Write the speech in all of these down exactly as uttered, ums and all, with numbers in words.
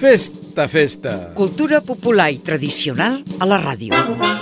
Festa, festa. Cultura popular i tradicional a la ràdio.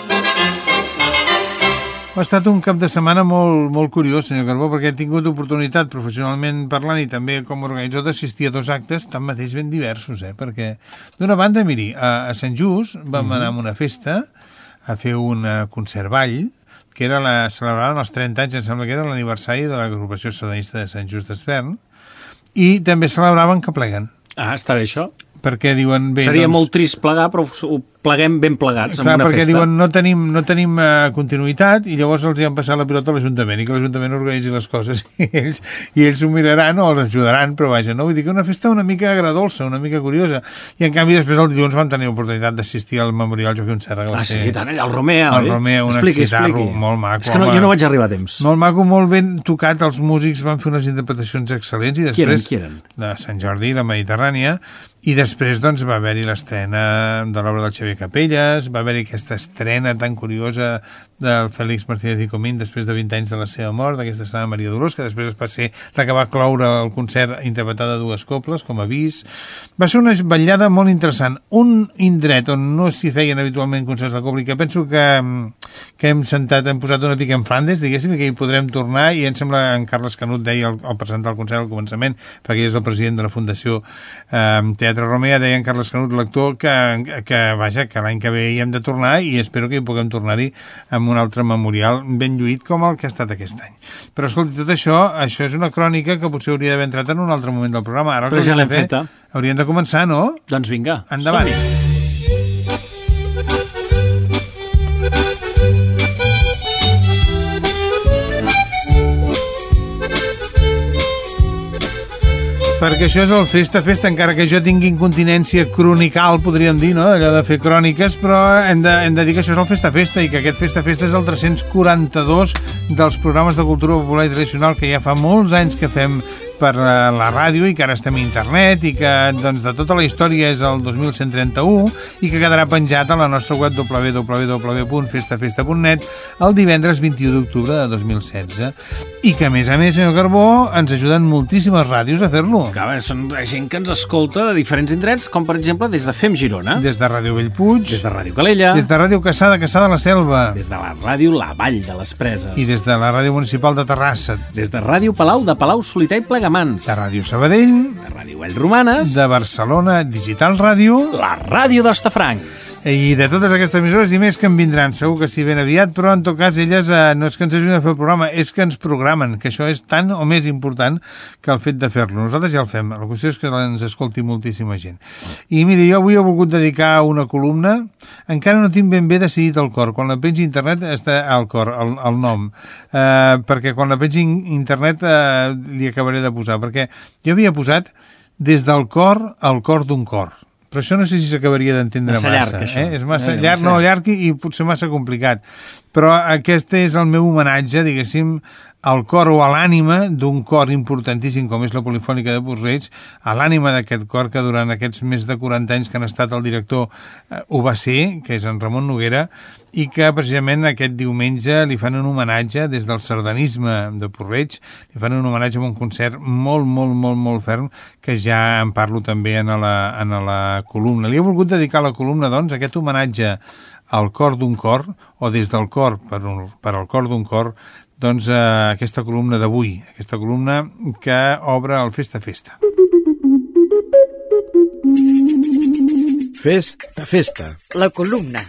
Ha estat un cap de setmana molt, molt curiós, senyor Carbó, perquè he tingut oportunitat, professionalment parlant i també com a organitzador, d'assistir a dos actes tanmateix ben diversos, eh? Perquè, d'una banda, miri, a, a Sant Just vam mm-hmm. anar a una festa a fer un concert ball, que era la, celebraven els trenta anys, em sembla que era l'aniversari de l'agrupació sardanista de Sant Just d'Espern, i també celebraven que pleguen. Ah, està bé això. Perquè diuen... Bé, Seria doncs, molt trist plegar, però ho pleguem ben plegats clar, en una perquè festa. diuen no tenim, no tenim uh, continuïtat i llavors els hi han passat la pilota a l'Ajuntament i que l'Ajuntament organitzi les coses i ells, i ells s'ho miraran o els ajudaran, però vaja, no? Vull dir que una festa una mica agradolça, una mica curiosa. I en canvi després el dilluns vam tenir l'oportunitat d'assistir al Memorial Joaquim Serra. Ah, sí, tant, allà al Romea, oi? Al Romea, un expliqui, excitarro expliqui. molt maco. És que no, jo no vaig arribar a temps. Molt maco, molt ben tocat, els músics van fer unes interpretacions excel·lents i després... Qui eren, qui eren? De Sant Jordi, la Mediterrània, i després doncs, va haver-hi l'estrena de l'obra del Xavier Capelles, va haver-hi aquesta estrena tan curiosa del Félix Martínez i Comín després de vint anys de la seva mort, d'aquesta estrena de Maria Dolors, que després va ser la que va cloure el concert interpretada a dues cobles, com a avís. Va ser una vetllada molt interessant. Un indret on no s'hi feien habitualment concerts de cobla i que penso que, que hem sentat, hem posat una pica en Flandes, diguéssim, que hi podrem tornar, i em sembla que en Carles Canut deia al, al presentar el concert al començament, perquè és el president de la Fundació eh, Teatre Romea, deia en Carles Canut, l'actor, que, que, vaja, que l'any que ve hi hem de tornar i espero que hi puguem tornar-hi amb un altre memorial ben lluït com el que ha estat aquest any. Però escolta, tot això, això és una crònica que potser hauria d'haver entrat en un altre moment del programa. Ara però ja l'hem feta. Hauríem de començar, no? Doncs vinga, endavant. Som-hi. Perquè això és el festa-festa, encara que jo tingui incontinència cronical, podríem dir, no? Allò de fer cròniques, però hem de, hem de dir que això és el festa-festa i que aquest festa-festa és el tres-cents quaranta-dos dels programes de cultura popular i tradicional que ja fa molts anys que fem per la ràdio i que ara estem a internet i que doncs, de tota la història és el dos mil cent trenta-u i que quedarà penjat a la nostra web w w w punt festa festa punt net el divendres vint-i-u d'octubre de dos mil setze i que a més a més, senyor Carbó, ens ajuden moltíssimes ràdios a fer-lo. Clar, són gent que ens escolta de diferents indrets, com per exemple des de Fem Girona, des de Ràdio Bellpuig, des de Ràdio Calella, des de Ràdio Cassà de Cassà de la Selva, des de la ràdio La Vall de les Preses i des de la Ràdio Municipal de Terrassa, des de Ràdio Palau de Palau Solità i Plegamans, de Ràdio Sabadell, de Ràdio Vallromanes, de Barcelona Digital Ràdio, la ràdio d'Hostafrancs i de totes aquestes emissores i més que en vindran, segur que sí, ben aviat, però en tot cas elles eh, no és que ens ajuden a fer el programa, és que ens programen, que això és tan o més important que el fet de fer-lo. Nosaltres ja el fem, la qüestió és que ens escolti moltíssima gent. I miri, jo avui he volgut dedicar una columna, encara no tinc ben bé decidit el cor, quan la pengi a internet està al cor, el, el nom, eh, perquè quan la pengi a internet eh, li acabaré de posar, perquè jo havia posat des del cor al cor d'un cor. Però això no sé si s'acabaria d'entendre massa. Massa llarg, això. Eh? És massa eh, llarg, massa... no, llarg i, i potser massa complicat. Però aquest és el meu homenatge, diguéssim, al cor o a l'ànima d'un cor importantíssim com és la Polifònica de Puig-reig, a l'ànima d'aquest cor que durant aquests més de quaranta anys que han estat el director eh, ho va ser, que és en Ramon Noguera, i que precisament aquest diumenge li fan un homenatge des del sardanisme de Puig-reig, li fan un homenatge amb un concert molt, molt, molt, molt ferm, que ja en parlo també en la, en la columna. Li he volgut dedicar la columna, doncs, a aquest homenatge al cor d'un cor, o des del cor per, un, per al cor d'un cor, doncs eh, aquesta columna d'avui, aquesta columna que obre el Festa Festa. Festa Festa. La columna.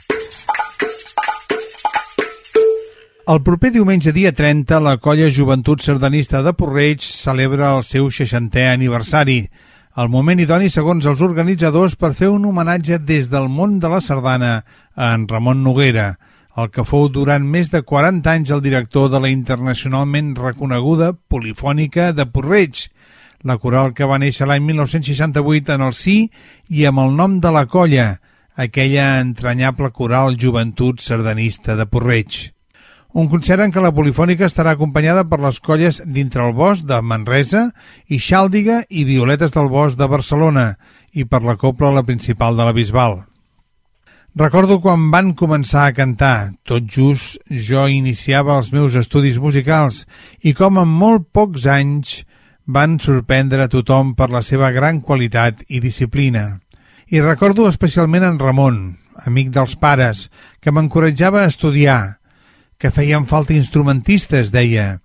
El proper diumenge dia trenta, la colla Joventut Sardanista de Puig-reig celebra el seu seixantè aniversari. El moment idoni, segons els organitzadors, per fer un homenatge des del món de la sardana a en Ramon Noguera, el que fou durant més de quaranta anys el director de la internacionalment reconeguda Polifònica de Puig-reig, la coral que va néixer l'any mil nou-cents seixanta-vuit en el si i amb el nom de la colla, aquella entranyable coral Joventut Sardanista de Puig-reig. Un concert en què la Polifònica estarà acompanyada per les colles Dintre el Bosc de Manresa i Xàldiga i Violetes del Bosc de Barcelona i per la cobla La Principal de la Bisbal. Recordo quan van començar a cantar, tot just jo iniciava els meus estudis musicals i com en molt pocs anys van sorprendre a tothom per la seva gran qualitat i disciplina. I recordo especialment en Ramon, amic dels pares, que m'encoratjava a estudiar, que feien falta instrumentistes, deia.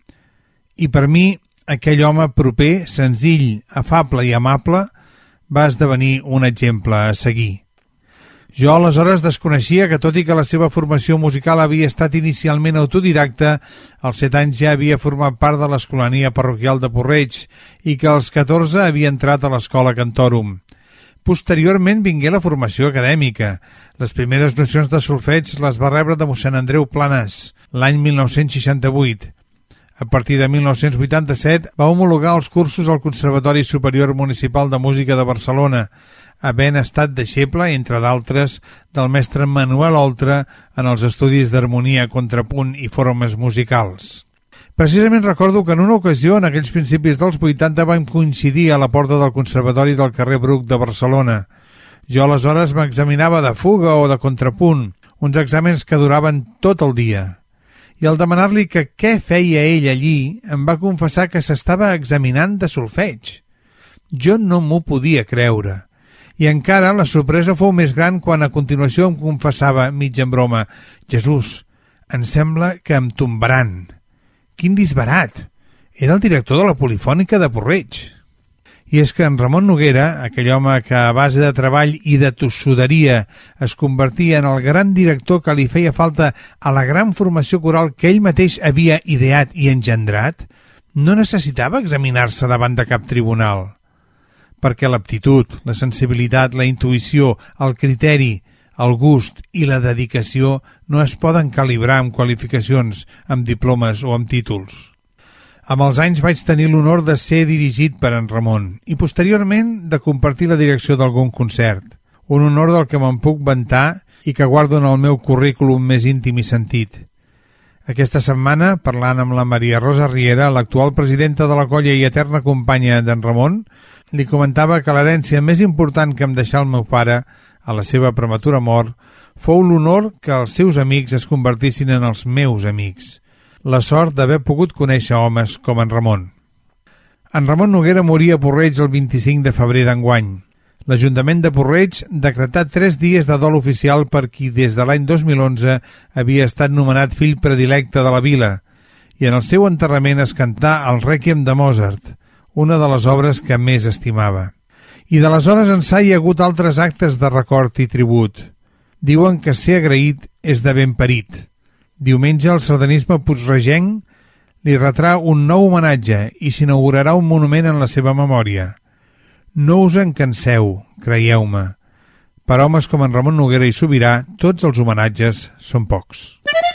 I per mi, aquell home proper, senzill, afable i amable, va esdevenir un exemple a seguir. Jo aleshores desconeixia que, tot i que la seva formació musical havia estat inicialment autodidacta, als set anys ja havia format part de l'escolania parroquial de Puig-reig i que als catorze havia entrat a l'escola Cantorum. Posteriorment vingué la formació acadèmica. Les primeres nocions de solfeig les va rebre de mossèn Andreu Planes, l'any mil nou-cents seixanta-vuit. A partir de mil nou-cents vuitanta-set va homologar els cursos al Conservatori Superior Municipal de Música de Barcelona, havent estat deixeble, entre d'altres, del mestre Manuel Oltra en els estudis d'harmonia, contrapunt i formes musicals. Precisament recordo que en una ocasió, en aquells principis dels vuitanta, vam coincidir a la porta del Conservatori del carrer Bruc de Barcelona. Jo aleshores m'examinava de fuga o de contrapunt, uns exàmens que duraven tot el dia. I al demanar-li que què feia ell allí, em va confessar que s'estava examinant de solfeig. Jo no m'ho podia creure. I encara la sorpresa fou més gran quan a continuació em confessava, mig en broma, «Jesús, em sembla que em tombaran». Quin disbarat! Era el director de la Polifònica de Puig-reig. I és que en Ramon Noguera, aquell home que a base de treball i de tossuderia es convertia en el gran director que li feia falta a la gran formació coral que ell mateix havia ideat i engendrat, no necessitava examinar-se davant de cap tribunal. Perquè l'aptitud, la sensibilitat, la intuïció, el criteri, el gust i la dedicació no es poden calibrar amb qualificacions, amb diplomes o amb títols. Amb els anys vaig tenir l'honor de ser dirigit per en Ramon i posteriorment de compartir la direcció d'algun concert, un honor del que me'n puc vantar i que guardo en el meu currículum més íntim i sentit. Aquesta setmana, parlant amb la Maria Rosa Riera, l'actual presidenta de la colla i eterna companya d'en Ramon, li comentava que l'herència més important que em deixà el meu pare, a la seva prematura mort, fou l'honor que els seus amics es convertissin en els meus amics. La sort d'haver pogut conèixer homes com en Ramon. En Ramon Noguera moria a Puig-reig el vint-i-cinc de febrer d'enguany. L'Ajuntament de Puig-reig decretà tres dies de dol oficial per qui des de l'any dos mil onze havia estat nomenat fill predilecte de la vila, i en el seu enterrament es cantà el Rèquiem de Mozart, una de les obres que més estimava. I d'aleshores ençà hi ha hagut altres actes de record i tribut. Diuen que ser agraït és de ben parit. Diumenge el sardanisme puigregenc li retrà un nou homenatge i s'inaugurarà un monument en la seva memòria. No us en canseu, creieu-me. Per homes com en Ramon Noguera i Sobirà, tots els homenatges són pocs.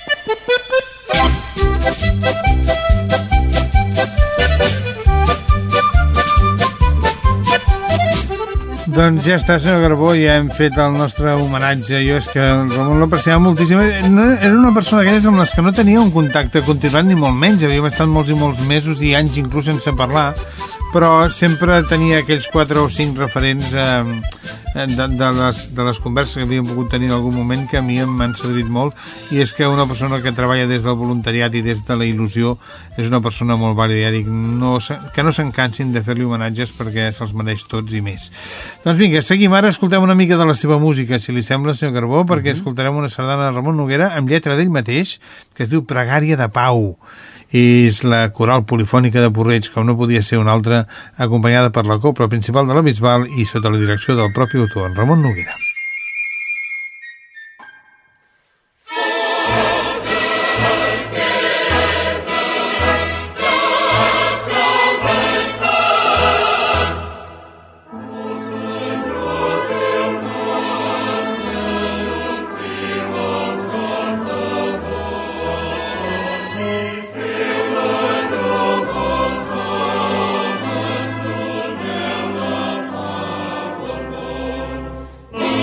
Doncs ja està, senyor Garbó, ja hem fet el nostre homenatge. Jo és que el Ramon l'apreciava moltíssim. No, era una persona d'aquelles amb les que no tenia un contacte continuat ni molt menys. Havíem estat molts i molts mesos i anys inclús sense parlar, però sempre tenia aquells quatre o cinc referents eh, de, de, les, de les converses que havíem pogut tenir en algun moment que a mi m'han servit molt, i és que una persona que treballa des del voluntariat i des de la il·lusió és una persona molt vàlida. Ja dic, no, que no se'n cansin de fer-li homenatges perquè se'ls mereix tots i més. Doncs vinga, seguim ara, escoltem una mica de la seva música, si li sembla, senyor Carbó, perquè uh-huh. escoltarem una sardana de Ramon Noguera amb lletra d'ell mateix, que es diu Pregària de Pau. I és la coral polifònica de Puig-reig, com no podia ser una altra, acompanyada per la cobla principal de la Bisbal i sota la direcció del propi autor, en Ramon Noguera. Oh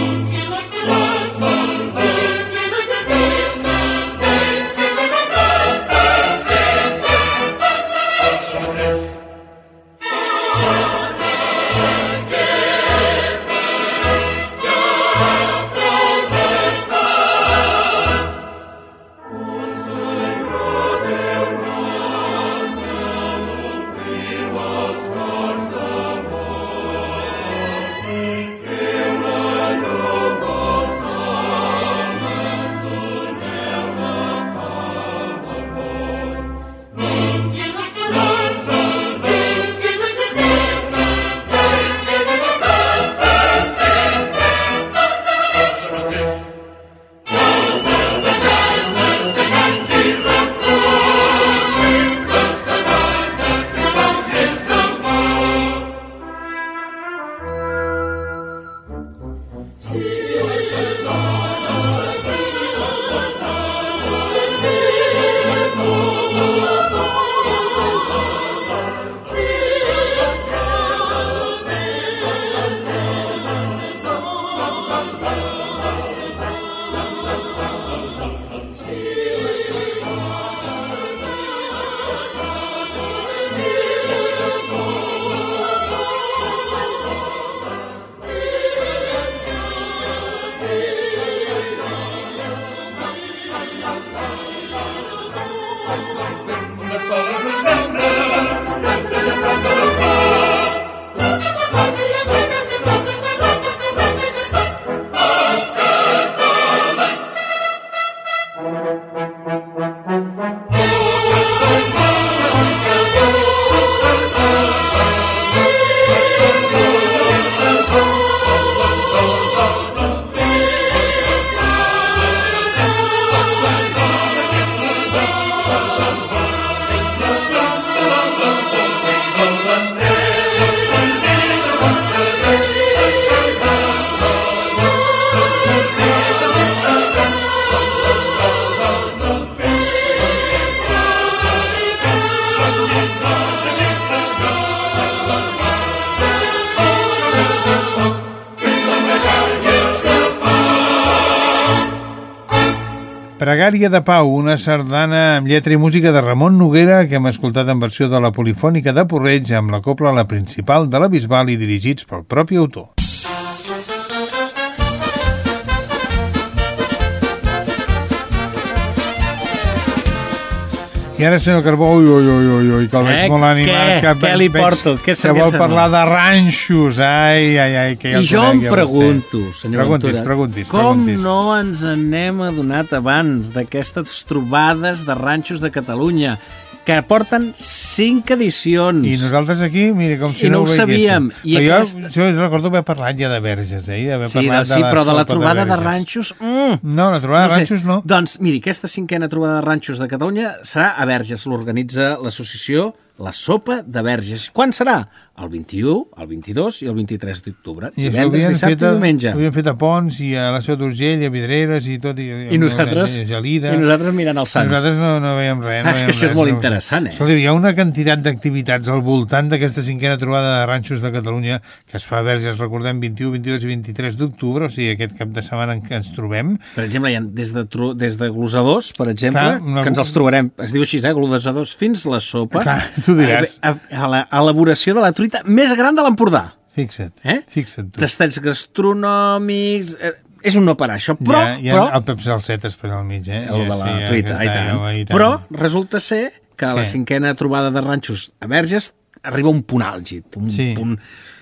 Pregària de Pau, una sardana amb lletra i música de Ramon Noguera que hem escoltat en versió de la Polifònica de Porreig amb la cobla La Principal de la Bisbal i dirigits pel propi autor. I ara, senyor Carbó, ui, ui, ui, ui, ui que el veig Eh, molt animat. què? Que Què li veig porto? Què se que li vol ha parlar de ranxos. Ai, ai, ai, que ja I el jo em conec, ja pregunto, vostè. senyor Preguntis, Ventura, preguntis, com preguntis. no ens n'hem adonat abans d'aquestes trobades de ranxos de Catalunya, que porten cinc edicions. I nosaltres aquí, mira, com si I no no, ho ho sabíem. I I jo, aquesta... jo recordo haver parlat ja de Verges, eh? D'haver Sí, de, parlat sí, de la però de la sopa trobada de, Verges. ranxos... Mm, No, la trobada no de sé. ranxos no. Doncs, miri, aquesta cinquena trobada de ranxos de Catalunya serà a Verges. L'organitza l'associació La Sopa de Verges. Quan serà? El vint-i-u, el vint-i-dos i el vint-i-tres d'octubre. I això ho Divendres, havien, dissabte fet a, i diumenge. ho havien fet a Pons i a la Seu d'Urgell, a Vidreres i tot. I, I nosaltres, a Gelida. I nosaltres mirant els I sants. nosaltres no, no veiem res. No Ah, és veiem que això és res, molt no ho sé. interessant, eh? Escolta, hi ha una quantitat d'activitats al voltant d'aquesta cinquena trobada de ranxos de Catalunya que es fa a Verges, recordem, vint-i-u, vint-i-dos i vint-i-tres d'octubre, o sigui, aquest cap de setmana en què ens trobem. Per exemple, hi ha des de, tro- des de glosadors, per exemple, Clar, una- que ens els trobarem, es diu així, eh, glosadors, fins la sopa. Clar, tu diràs. A, a, a la elaboració de la truita més gran de l'Empordà. Fixa't, Eh? fixa't tu. Tastets gastronòmics... Eh, és un no parar, això, però... ja, ja però el Pep Salsetes per al mig, eh? el de Ja, la sí, ja, truita, que i està, tant. ja, i tant. Però resulta ser que a la Què? cinquena trobada de ranxos a Verges arriba un punt àlgid, un Sí. punt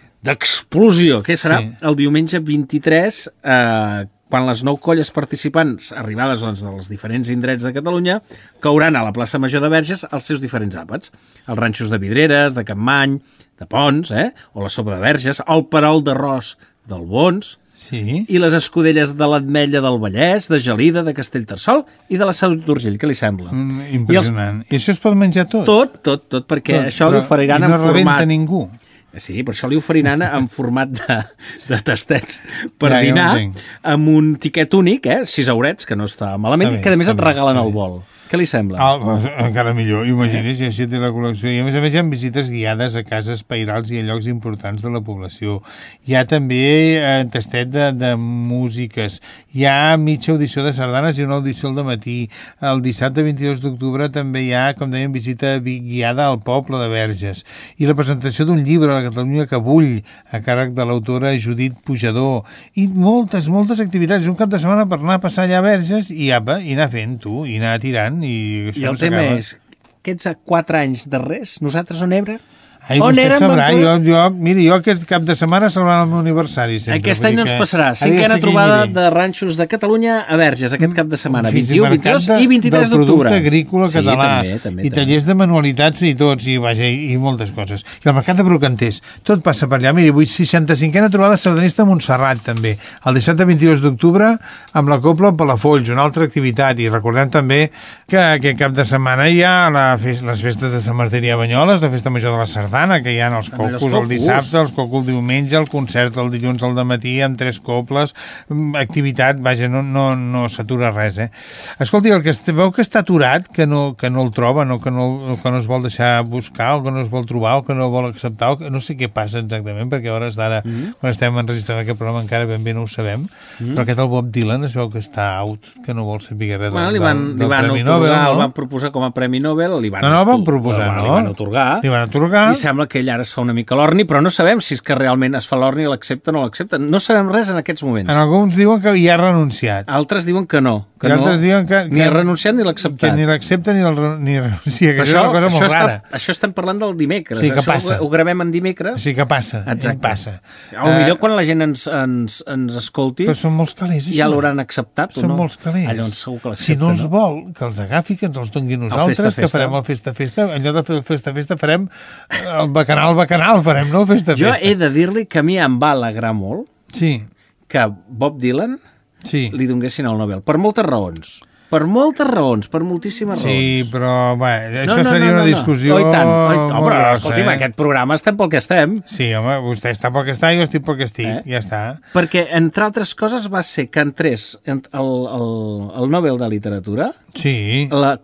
d'explosió, que serà Sí. el diumenge vint-i-tres, eh, quan les nou colles participants, arribades doncs, dels diferents indrets de Catalunya, cauran a la plaça Major de Verges els seus diferents àpats. Els ranxos de Vidreres, de Campmany, de Pons, eh? o la sopa de Verges, el perol d'arròs del Bons, Sí. i les escudelles de l'Ametlla del Vallès, de Gelida, de Castellterçol i de la Seu d'Urgell, què li sembla? Mm, impressionant. I, això es pot menjar tot? Tot, tot, tot, perquè Tot, això però- li oferiran i no en format... rebenta ningú. Sí, per això li oferiran en format de, de tastets per Ja, ja ho dinar, entenc. amb un tiquet únic, eh? sis eurets, que no està malament, Està bé, i que a més està et bé, regalen està el bé. vol. Què li sembla? Ah, encara millor, imagini's, ja així té la col·lecció. I a més a més hi ha visites guiades a cases pairals i a llocs importants de la població. Hi ha també eh, tastet de, de músiques. Hi ha mitja audició de sardanes i una audició al matí. El dissabte vint-i-dos d'octubre també hi ha, com dèiem, visita vi- guiada al poble de Verges. I la presentació d'un llibre, La Catalunya que vull, a càrrec de l'autora Judit Pujador. I moltes, moltes activitats. Un cap de setmana per anar a passar allà a Verges i apa, i anar fent, tu, i anar tirant. I, això I el no tema s'acaba. és, aquests a quatre anys darrers, nosaltres on érem? Ai, on vostè érem, sabrà, jo, Ventura? jo, miri, jo aquest cap de setmana celebrant el meu aniversari sempre. Aquest vull any dir no ens que passarà. ha de Cinquena seguir trobada nivell. de ranxos de Catalunya a Verges, aquest cap de setmana, Fins vint-i-u, mercat vint-i-dos de- i vint-i-tres del d'octubre. producte agrícola Sí, català també, també, i també. tallers de manualitats i tots, i, vaja, i, i moltes coses. I el mercat de brocanters, tot passa per allà. Miri, avui seixanta-cinquena trobada sardanista a Montserrat, també. El dissabte vint-i-dos d'octubre, amb la Cobla Palafolls, una altra activitat. I recordem també que aquest cap de setmana hi ha la fes, les festes de Sant Martí i a Banyoles, la festa major de la Sardana, que hi ha els També els cocos el cocos. dissabte, els cocos el diumenge, el concert el dilluns al dematí amb tres cobles, mm, activitat, vaja, no, no, no s'atura res, eh? Escolti, el que es veu que està aturat, que no, que no el troba, no, que, no, que no es vol deixar buscar, o que no es vol trobar, o que no vol acceptar, o que no sé què passa exactament, perquè a hores d'ara, mm -hmm. quan estem enregistrant aquest programa, encara ben bé no ho sabem, mm -hmm. però aquest el Bob Dylan es veu que està out, que no vol saber res del, Bueno, li van, del, li del van Premi otorgar, Nobel, no? el van proposar com a Premi Nobel, li van, No, no, el van proposar, li no? van otorgar, Li van atorgar. i sembla que ell ara es fa una mica l'orni, però no sabem si és que realment es fa l'orni, l'accepten o no l'accepten. No sabem res en aquests moments. En alguns diuen que hi ha renunciat. Altres diuen que no. Que I no, altres diuen que- ni que- ha renunciat ni l'ha Que acceptat. ni l'accepta ni, el, re- ni renuncia, que Però això, és una cosa molt això, rara. està, això estem parlant del dimecres. Sí, que això passa. Ho, ho gravem en dimecres. Sí que passa, Exacte. em passa. A lo millor Eh, quan la gent ens, ens, ens escolti Però són molts calés, això. ja l'hauran acceptat o Són no. molts calés. Allò segur que Si l'accepten, no els vol, que els agafi, que ens els doni nosaltres, Festa que Festa. farem el Festa-Festa. En lloc de fer el Festa-Festa farem el bacanal, bacanal, farem, no el Jo Festa-Festa. he de dir-li que a mi em va alegrar molt Sí, que Bob Dylan sí. li donessin el Nobel, per moltes raons. Per moltes raons, per moltíssimes Sí, raons. però bé, això seria una discussió Oh, i tant. Oh, i tant. molt Però, grossa, escolti'm, eh? aquest programa estem pel que estem. Sí, home, vostè està pel que està, jo estic pel que estic, Eh? ja està. Perquè, entre altres coses, va ser que entrés el, el, el Nobel de Literatura Sí, la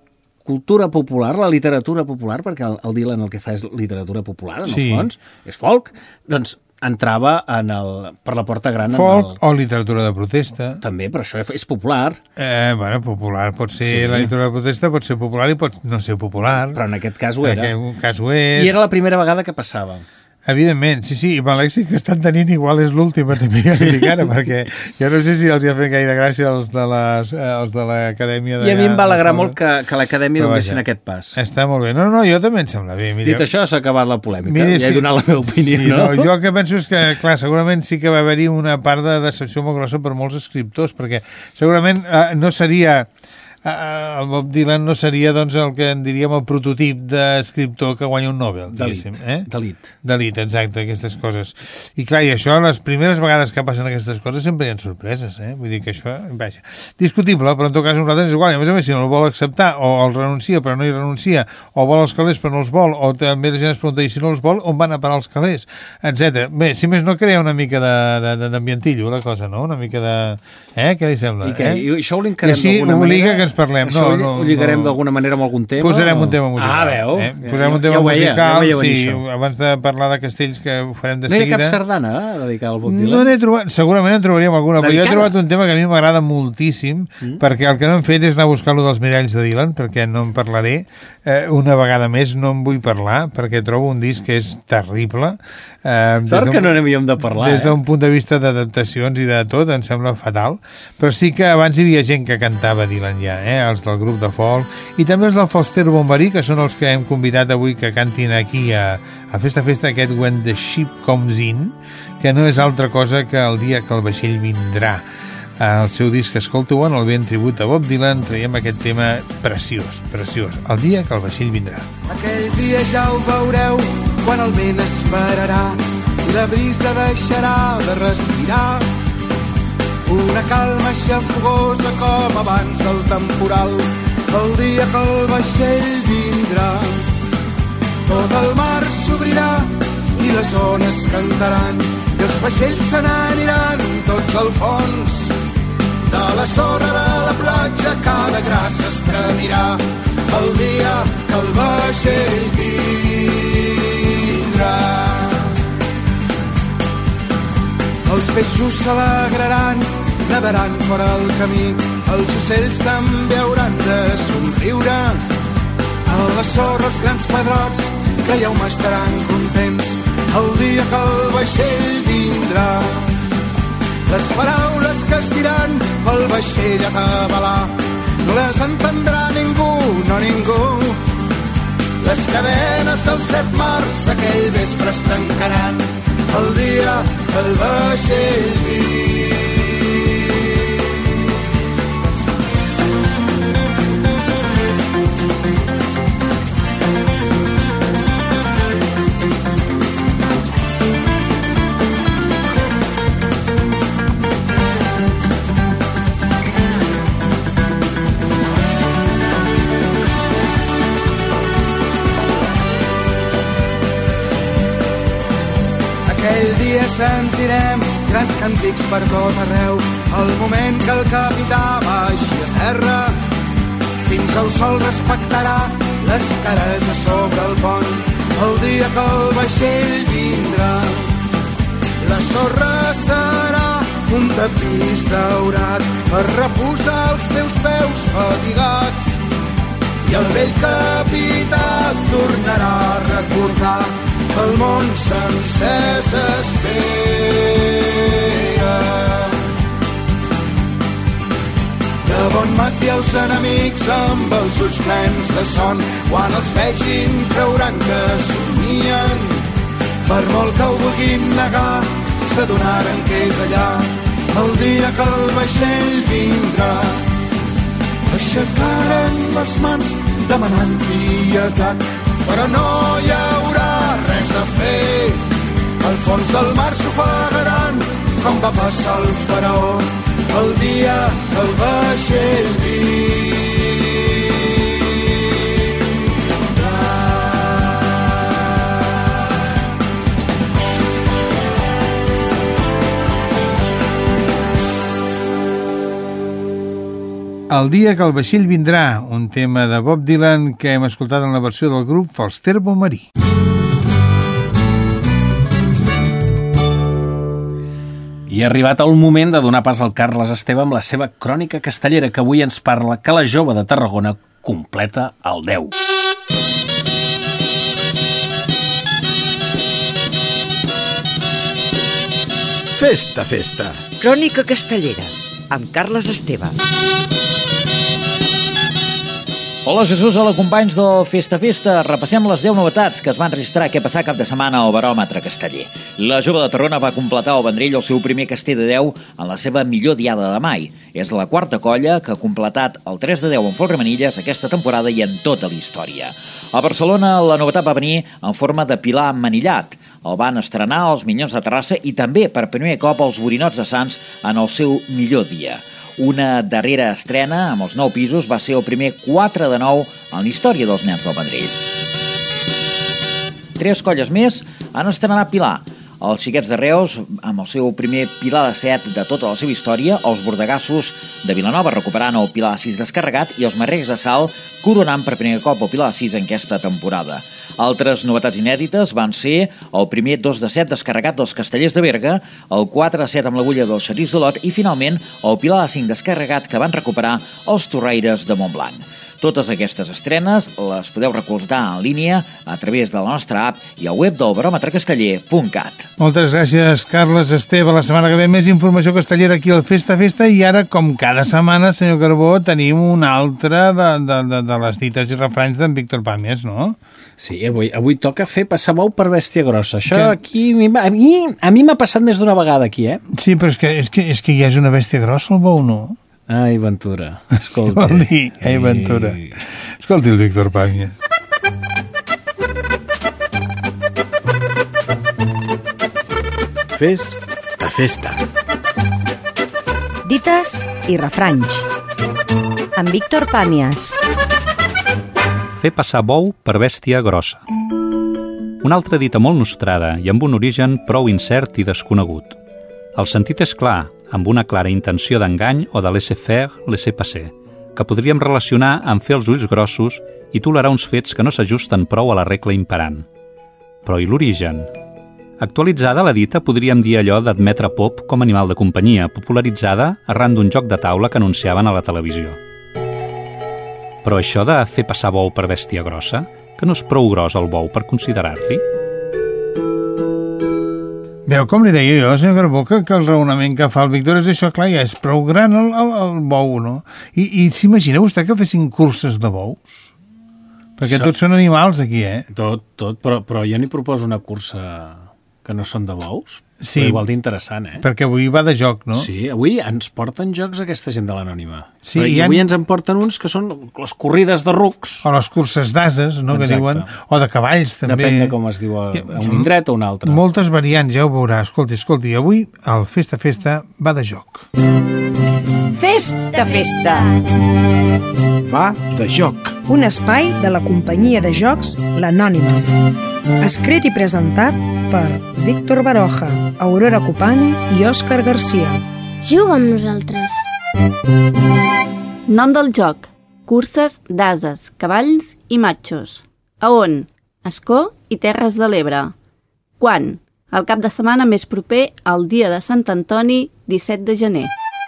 cultura popular, la literatura popular, perquè el, el Dylan el que fa és literatura popular, en Sí. el fons, és folk, doncs entrava en el, per la porta gran... Folk en el, o literatura de protesta. també, però això és popular, Eh, bueno, popular pot ser, Sí. la literatura de protesta pot ser popular i pot no ser popular. però en aquest cas ho En era. aquest cas ho és. I era la primera vegada que passava. Evidentment, sí, sí, i amb l'èxit que estan tenint igual és l'última també, ja li dic ara, perquè jo no sé si els hi ha fet gaire gràcia els de les, eh, els de l'Acadèmia de... I a mi em va alegrar molt que, que l'Acadèmia Però donessin vaja, aquest pas. Està molt bé. No, no, jo també em sembla bé. Mira, Dit això, s'ha acabat la polèmica. Mira, ja he sí. donat la meva opinió, sí, no? no? Jo el que penso és que, clar, segurament sí que va haver-hi una part de decepció molt grossa per molts escriptors, perquè segurament eh, no seria... Uh, el Bob Dylan no seria doncs, el que en diríem el prototip d'escriptor que guanya un Nobel, diguéssim. Eh? D'elit. D'elit, exacte, aquestes coses. I clar, i això, les primeres vegades que passen aquestes coses sempre hi ha sorpreses, eh? Vull dir que això, vaja, discutible, però en tot cas nosaltres és igual, i a més a més si no el vol acceptar, o el renuncia però no hi renuncia, o vol els calés però no els vol, o també la gent es pregunta, i si no els vol, on van a parar els calés, etcètera. Bé, si més no crea una mica d'ambientillo la cosa, no? Una mica de... Eh? Què li sembla? I, què? Eh? I això ho I linkarem així d'alguna obliga manera? que ens parlem. Això No, ho no, ho lligarem no. d'alguna manera amb algun tema? Posarem o... un tema musical. Ah, veu? Eh? Posarem ja, un tema ja ho veia, musical, ja ho veia sí, venir, això. abans de parlar de castells que ho farem de No hi ha seguida. cap sardana eh, dedicada al Bob Dylan? No n'he trobat, segurament en trobaríem alguna, però jo he Dedicada? trobat un tema que a mi m'agrada moltíssim, mm. perquè el que no hem fet és anar a buscar-lo dels miralls de Dylan, perquè no en parlaré. Eh, una vegada més no en vull parlar, perquè trobo un disc que és terrible. Eh, Sort que no n'havíem de parlar, Des eh? d'un punt de vista d'adaptacions i de tot, em sembla fatal. Però sí que abans hi havia gent que cantava Dylan ja, eh? Els del grup de folk, i també els del Foster Bomberí, que són els que hem convidat avui que cantin aquí a, a Festa Festa aquest When the Ship Comes In, que no és altra cosa que el dia que el vaixell vindrà. El seu disc Escolta-ho, en el ben tribut a Bob Dylan, traiem aquest tema preciós, preciós, el dia que el vaixell vindrà. Aquell dia ja ho veureu, quan el vent es pararà i la brisa deixarà de respirar. Una calma xafogosa com abans del temporal, el dia que el vaixell vindrà. Tot el mar s'obrirà i les ones cantaran i els vaixells se n'aniran tots al fons. De la sorra de la platja cada gra s'estremirà el dia que el vaixell vindrà. Els peixos s'alegraran, nadaran fora el camí, els ocells també hauran de somriure. A la sorra els grans pedrots que ja ho estaran contents el dia que el vaixell vindrà. Les paraules que es diran pel vaixell atabalar no les entendrà ningú, no ningú. Les cadenes dels set mars aquell vespre es tancaran el dia que el vaixell vindrà. Aquell dia sentirem grans càntics per tot arreu, el moment que el capità baixi a terra. Fins al sol respectarà les cares a sobre el pont, el dia que el vaixell vindrà. La sorra serà un tapís daurat per reposar els teus peus fatigats, i el vell capità tornarà a recordar el món sencer s'espera. De bon matí els enemics amb els ulls plens de son, quan els vegin creuran que somien. Per molt que ho vulguin negar, s'adonaran que és allà el dia que el vaixell vindrà. Aixecaren les mans demanant pietat, però no hi haurà res a fer. Al fons del mar s'ofegaran com va passar el faraó el dia que el vaixell vindrà. El dia que el vaixell vindrà, un tema de Bob Dylan que hem escoltat en la versió del grup Falsterbo Marí. I ha arribat el moment de donar pas al Carles Esteve amb la seva crònica castellera, que avui ens parla que la jove de Tarragona completa el deu. Festa, festa. Crònica castellera, amb Carles Esteve. Hola Jesús, hola companys del Festa Festa. Repassem les deu novetats que es van registrar aquest passat cap de setmana al baròmetre casteller. La jove de Tarragona va completar al Vendrell el seu primer castell de deu en la seva millor diada de mai. És la quarta colla que ha completat el tres de deu en Folremanilles aquesta temporada i en tota la història. A Barcelona la novetat va venir en forma de pilar emmanillat. El van estrenar els Minyons de Terrassa i també per primer cop els Borinots de Sants en el seu millor dia. Una darrera estrena amb els nou pisos va ser el primer quatre de nou en la història dels nens del Vendrell. Tres colles més han estrenat Pilar. Els Xiquets de Reus, amb el seu primer Pilar de set de tota la seva història, els Bordegassos de Vilanova recuperant el Pilar de sis descarregat i els Marrecs de Salt coronant per primer cop el Pilar de sis en aquesta temporada. Altres novetats inèdites van ser el primer dos de set descarregat dels Castellers de Berga, el quatre de set amb l'agulla dels Xerifs d'Olot i, finalment, el Pilar de cinc descarregat que van recuperar els Torraires de Montblanc. Totes aquestes estrenes les podeu recolzar en línia a través de la nostra app i al web del baròmetre casteller punt cat. Moltes gràcies, Carles Esteve. La setmana que ve més informació castellera aquí al Festa Festa i ara, com cada setmana, senyor Carbó, tenim una altra de, de, de, de les dites i refranys d'en Víctor Pàmies, no? Sí, avui, avui toca fer passar bou per bèstia grossa. Això que... aquí a mi a mi m'ha passat més d'una vegada aquí, eh? Sí, però és que, és que, és que ja és una bèstia grossa el bou, no? Ai, Ventura, escolta. Què vol dir? Ai, Ventura. I... Escolti el Víctor Pàmies. Festa, festa. Dites i refranys. Amb Víctor Pàmies. Fer passar bou per bèstia grossa. Una altra dita molt nostrada i amb un origen prou incert i desconegut. El sentit és clar, amb una clara intenció d'engany o de laisser-faire, laisser-passer, que podríem relacionar amb fer els ulls grossos i tolerar uns fets que no s'ajusten prou a la regla imperant. Però i l'origen? Actualitzada, la dita podríem dir allò d'admetre pop com animal de companyia, popularitzada arran d'un joc de taula que anunciaven a la televisió. Però això de fer passar bou per bèstia grossa, que no és prou gros el bou per considerar-li? Veu, com li deia jo, senyor Carbó, que, que el raonament que fa el Víctor és això, clar, ja és prou gran el, el, el bou, no? I, i s'imagina vostè que fessin curses de bous? Perquè So... tots són animals aquí, eh? Tot, tot, però, però jo n'hi proposo una cursa que no són de bous, sí, però igual d'interessant, eh? Perquè avui va de joc, no? Sí, avui ens porten jocs aquesta gent de l'Anònima. Sí, però i avui han... ens en porten uns que són les corrides de rucs. O les curses d'ases, no?, que diuen, o de cavalls, també. Depèn de com es diu a, a un indret o un altre. Moltes variants, ja ho veurà. Escolti, escolti, avui el Festa Festa va de joc. Festa Festa. Va de joc. Un espai de la companyia de jocs l'Anònima. Escrit i presentat per Víctor Baroja, Aurora Copani i Òscar Garcia. Juga amb nosaltres. Nom del joc: curses d'ases, cavalls i matxos. A on? Ascó i Terres de l'Ebre. Quan? El cap de setmana més proper al dia de Sant Antoni, disset de gener.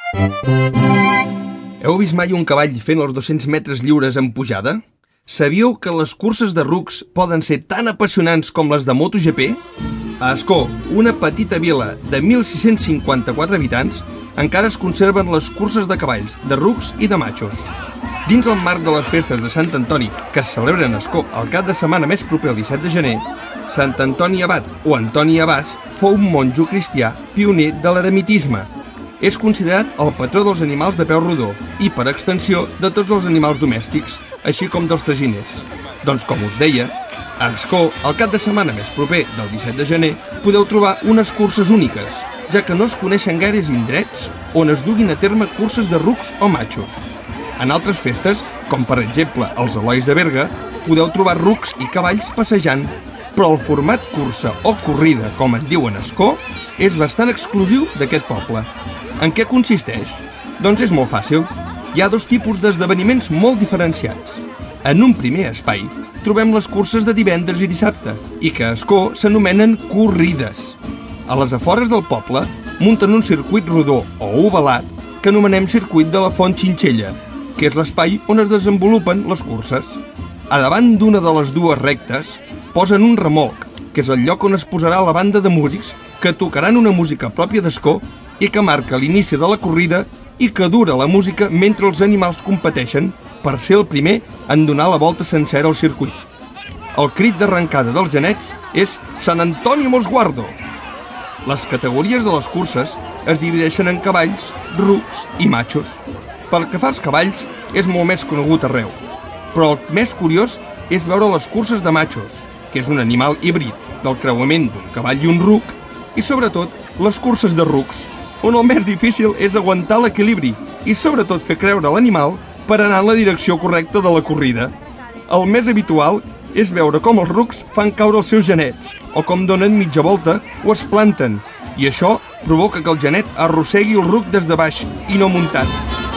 Heu vist mai un cavall fent els dos-cents metres lliures en pujada? Sabíeu que les curses de rucs poden ser tan apassionants com les de MotoGP? A Ascó, una petita vila de mil sis-cents cinquanta-quatre habitants, encara es conserven les curses de cavalls, de rucs i de matxos. Dins el marc de les festes de Sant Antoni, que es celebren a Ascó el cap de setmana més proper al disset de gener, Sant Antoni Abat o Antoni Abàs fou un monjo cristià pioner de l'eremitisme. És considerat el patró dels animals de peu rodó i, per extensió, de tots els animals domèstics, així com dels traginers. Doncs, com us deia, a Ascó, el cap de setmana més proper del disset de gener, podeu trobar unes curses úniques, ja que no es coneixen gaires indrets on es duguin a terme curses de rucs o matxos. En altres festes, com per exemple els Elois de Berga, podeu trobar rucs i cavalls passejant, però el format cursa o corrida, com en diuen a Ascó, és bastant exclusiu d'aquest poble. En què consisteix? Doncs és molt fàcil. hi ha dos tipus d'esdeveniments molt diferenciats. En un primer espai trobem les curses de divendres i dissabte i que a Ascó s'anomenen corrides. A les afores del poble munten un circuit rodó o ovalat que anomenem circuit de la Font Xinxella, que és l'espai on es desenvolupen les curses. A davant d'una de les dues rectes posen un remolc, que és el lloc on es posarà la banda de músics que tocaran una música pròpia d'Ascó i que marca l'inici de la corrida i que dura la música mentre els animals competeixen per ser el primer en donar la volta sencera al circuit. El crit d'arrencada dels genets és «San Antonio mos guardo!». Les categories de les curses es divideixen en cavalls, rucs i machos. Pel que fa als cavalls, és molt més conegut arreu. Però el més curiós és veure les curses de machos, que és un animal híbrid del creuament d'un cavall i un ruc, i sobretot les curses de rucs, on el més difícil és aguantar l'equilibri i sobretot fer creure l'animal per anar en la direcció correcta de la corrida. El més habitual és veure com els rucs fan caure els seus genets, o com donen mitja volta o es planten, i això provoca que el genet arrossegui el ruc des de baix i no muntat.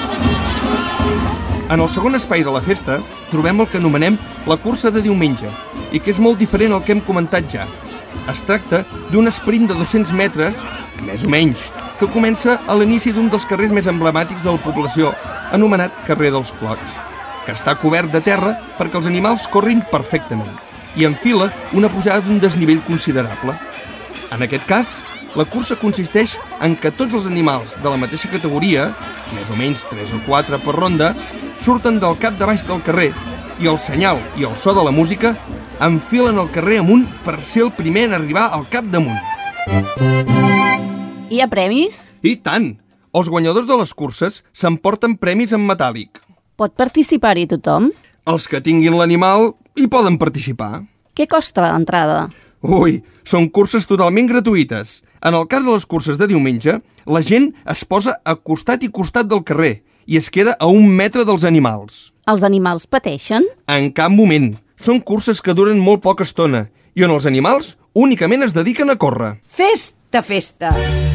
En el segon espai de la festa trobem el que anomenem la cursa de diumenge, i que és molt diferent al que hem comentat ja. Es tracta d'un sprint de dos-cents metres, més o menys, que comença a l'inici d'un dels carrers més emblemàtics de la població, anomenat Carrer dels Clots, que està cobert de terra perquè els animals corrin perfectament i enfila una pujada d'un desnivell considerable. En aquest cas, la cursa consisteix en que tots els animals de la mateixa categoria, més o menys tres o quatre per ronda, surten del cap de baix del carrer i el senyal i el so de la música enfilen el carrer amunt per ser el primer en arribar al capdamunt. Hi ha premis? I tant! Els guanyadors de les curses s'emporten premis en metàl·lic. Pot participar-hi tothom? Els que tinguin l'animal hi poden participar. Què costa l'entrada? Ui, són curses totalment gratuïtes. En el cas de les curses de diumenge, la gent es posa a costat i costat del carrer i es queda a un metre dels animals. Els animals pateixen? En cap moment. Són curses que duren molt poca estona i on els animals únicament es dediquen a córrer. Festa, festa!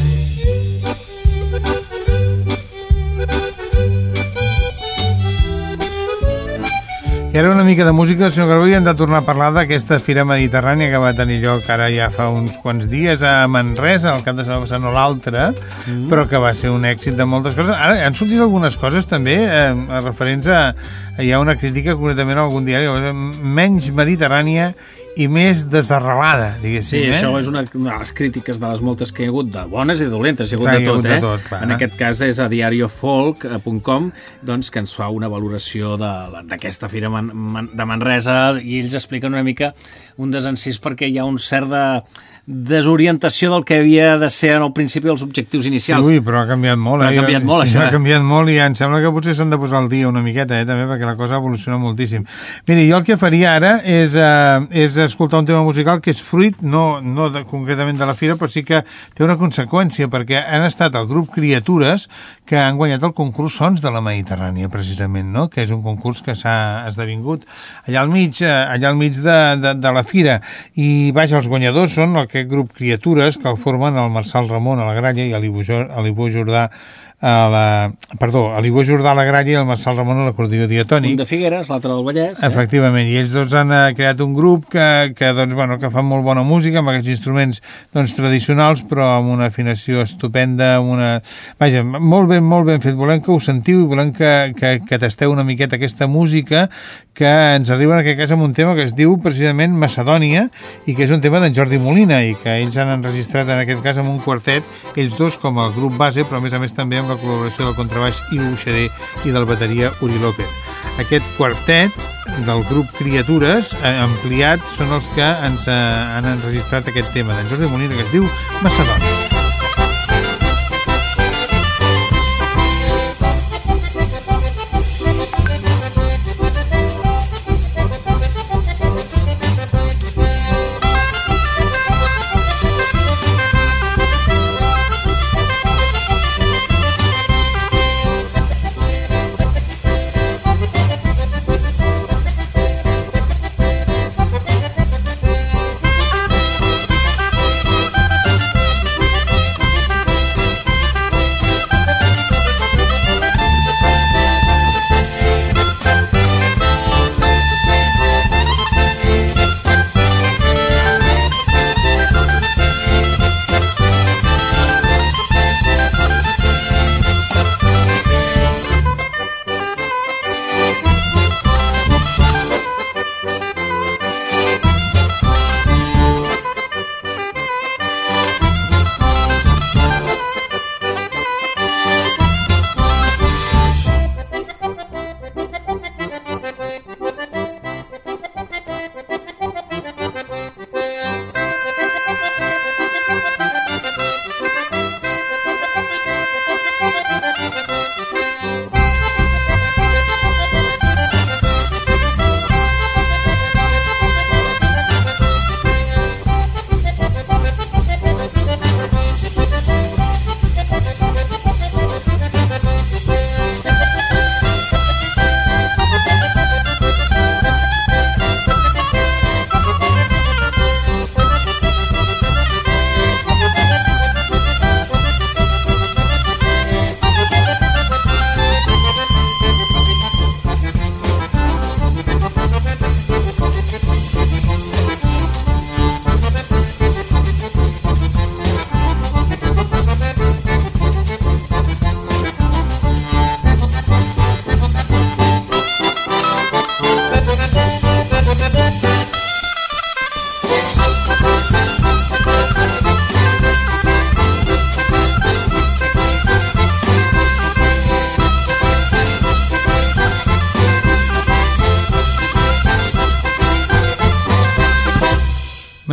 I ara una mica de música, senyor Carbó, i hem de tornar a parlar d'aquesta Fira Mediterrània que va tenir lloc ara ja fa uns quants dies a Manresa, el cap de setmana passat, no l'altre, mm. però que va ser un èxit de moltes coses. Ara han sortit algunes coses també eh, referents a... Hi ha una crítica concretament a algun diari, menys mediterrània i més desarrelada, diguéssim. Sí, eh? això és una, una de les crítiques de les moltes que hi ha hagut, de bones i dolentes, hi ha hagut clar, de tot, eh? Tot, clar. En aquest cas és a diario folk punt com, doncs, que ens fa una valoració d'aquesta fira man, man, de Manresa, i ells expliquen una mica un desencís perquè hi ha un cert de desorientació del que havia de ser en el principi els objectius inicials. Sí, ui, però ha canviat molt. Però eh? ha canviat molt, això. Ha canviat molt i em sembla que potser s'han de posar al dia una miqueta, eh, també, perquè la cosa evoluciona moltíssim. Miri, jo el que faria ara és, eh, és escoltar un tema musical que és fruit, no, no de, concretament de la fira, però sí que té una conseqüència, perquè han estat el grup Criatures que han guanyat el concurs Sons de la Mediterrània, precisament, no? Que és un concurs que s'ha esdevingut allà al mig, allà al mig de, de, de la fira. I, vaja, els guanyadors són aquest grup Criatures, que el formen el Marçal Ramon a la gralla i l'Ibó Jordà a la... Perdó, a l'Ibó Jordà a la gralla i el Marçal Ramon a l'acordió diatònic. Un de Figueres, l'altre del Vallès. Eh? Efectivament, i ells doncs han creat un grup que, que, doncs, bueno, que fan molt bona música amb aquests instruments doncs, tradicionals, però amb una afinació estupenda, amb una... Vaja, molt ben, molt ben fet. Volem que ho sentiu i volem que, que, que tasteu una miqueta aquesta música que ens arriba en aquest cas amb un tema que es diu precisament Macedònia i que és un tema d'en Jordi Molina i que ells han enregistrat en aquest cas amb un quartet, ells dos com a grup base, però a més a més també amb la col·laboració del contrabaix Ivo Buixader i del bateria Uri López. Aquest quartet del grup Criatures eh, ampliat són els que ens eh, han enregistrat aquest tema d'en Jordi Molina que es diu Macedònia.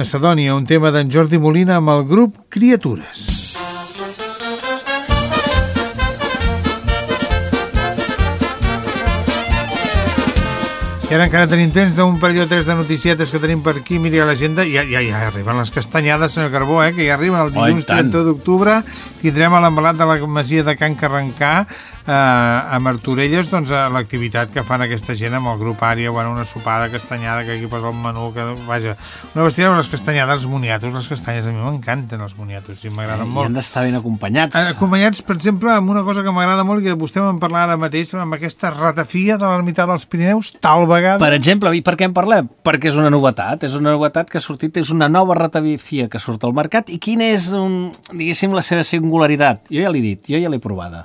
Macedònia, un tema d'en Jordi Molina amb el grup Criatures. I ara encara tenim temps d'un parell o tres de noticietes que tenim per aquí. Miri a l'agenda, ja, ja, ja arriben les castanyades, senyor Carbó, eh, que ja arriben el dilluns oh, trenta d'octubre. Tindrem a l'embalat de la masia de Can Carrencà, eh, a Martorelles, doncs, l'activitat que fan aquesta gent amb el grup Ària, bueno, una sopada castanyada que aquí posa el menú, que, vaja, una bestiada, les castanyades, els moniatos, les castanyes, a mi m'encanten els moniatos, i m'agraden molt. I han d'estar ben acompanyats. Eh, acompanyats, per exemple, amb una cosa que m'agrada molt i que vostè me'n parlarà ara mateix, amb aquesta ratafia de l'ermità dels Pirineus, tal vegada. Per exemple, i per què en parlem? Perquè és una novetat, és una novetat que ha sortit, és una nova ratafia que surt al mercat, i quina és, un, diguéssim, la seva singularitat? Jo ja l'he dit, jo ja l'he provada.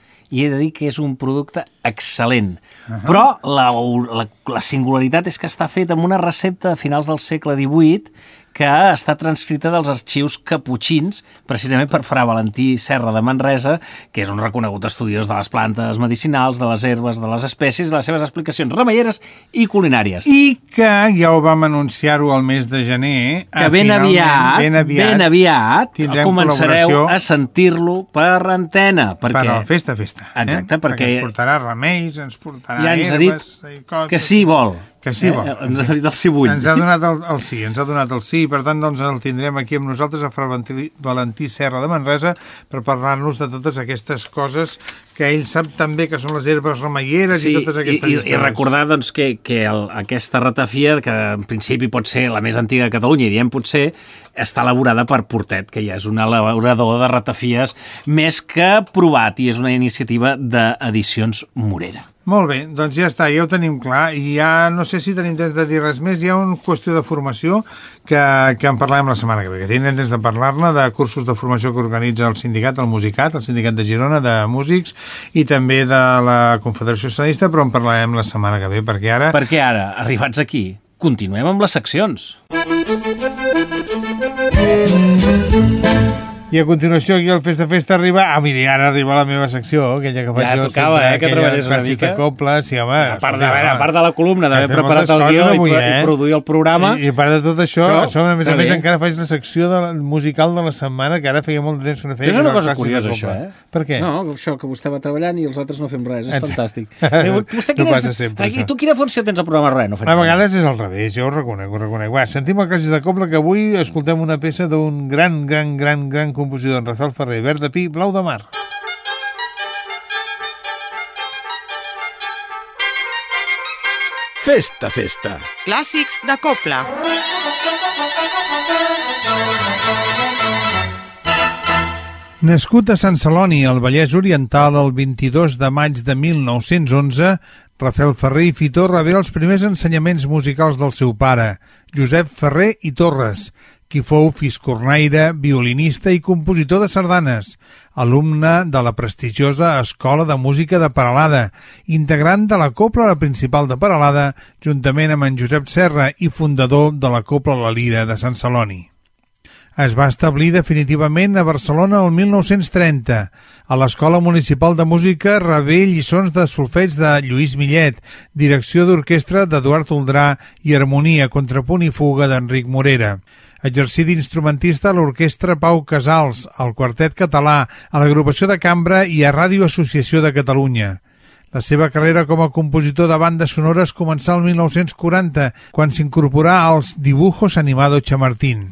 I he de dir que és un producte excel·lent. Uh-huh. Però la, la, la singularitat és que està fet amb una recepta de finals del segle divuit que ha estat transcrita dels arxius caputxins, precisament per Fra Valentí Serra de Manresa, que és un reconegut estudiós de les plantes medicinals, de les herbes, de les espècies, de les seves explicacions remeieres i culinàries. I que ja ho vam anunciar-ho al mes de gener. Que ben aviat, ben aviat, ben aviat començareu a sentir-lo per antena. Perquè... Per al Festa Festa. Exacte, eh? perquè... perquè ens portarà remeis, ens portarà ja ens herbes i coses. Que sí vol. Que sí, eh? Ens ha dit el sí vull. Ens ha donat el, el sí, ens ha donat el sí, i per tant doncs, el tindrem aquí amb nosaltres a Fra Valentí Serra de Manresa per parlar-nos de totes aquestes coses que ell sap també que són les herbes remeieres sí, i totes aquestes i, històries. I recordar doncs, que, que el, aquesta ratafia, que en principi pot ser la més antiga de Catalunya, i diem potser, està elaborada per Portet, que ja és un elaborador de ratafies més que provat, i és una iniciativa d'Edicions Morera. Molt bé, doncs ja està, ja ho tenim clar, i ja no sé si tenim temps de dir res més. Hi ha una qüestió de formació que, que en parlarem la setmana que ve, que tenim temps de parlar-ne, de cursos de formació que organitza el sindicat, el Musicat, el sindicat de Girona, de músics, i també de la Confederació Escenista, però en parlarem la setmana que ve, perquè ara... Perquè ara, arribats aquí, continuem amb les seccions. I a continuació aquí al Festa Festa arriba... Ah, mira, ara arriba la meva secció, aquella que faig ja, jo tocava, sempre. Eh, que treballes una mica. Copla, sí, home. A part, de, a, veure, a part de la columna, d'haver preparat el guió avui, i, eh? i produir el programa... I, i a part de tot això, això, això a més a més, bé. encara faig la secció de la, musical de la setmana, que ara feia molt de temps que no feia... És una cosa curiosa, això, eh? Per què? No, això que vostè va treballant i els altres no fem res, és Ets... fantàstic. Vostè no passa sempre, I tu quina funció tens al programa? Res, no faig a vegades és al revés, jo ho reconec, ho reconec. Va, sentim el Classes de Copla, que avui escoltem una peça d'un gran, gran, gran, gran compositor, en Rafael Ferrer, Verd de Pi, Blau de Mar. Festa, festa. Clàssics de Copla. Nascut a Sant Celoni, al Vallès Oriental, el vint-i-dos de maig de mil nou-cents onze, Rafael Ferrer i Fitó rebé els primers ensenyaments musicals del seu pare, Josep Ferrer i Torres, qui fou fiscornaire, violinista i compositor de sardanes, alumne de la prestigiosa Escola de Música de Peralada, integrant de la Copla La Principal de Peralada, juntament amb en Josep Serra i fundador de la Copla La Lira de Sant Celoni. Es va establir definitivament a Barcelona el mil nou-cents trenta. A l'Escola Municipal de Música rebé lliçons de solfeig de Lluís Millet, direcció d'orquestra d'Eduard Oldrà i harmonia, contrapunt i fuga d'Enric Morera. Exercí d'instrumentista a l'Orquestra Pau Casals, al Quartet Català, a l'Agrupació de Cambra i a Ràdio Associació de Catalunya. La seva carrera com a compositor de bandes sonores començà el mil nou-cents quaranta, quan s'incorporà als Dibujos Animado Chamartín.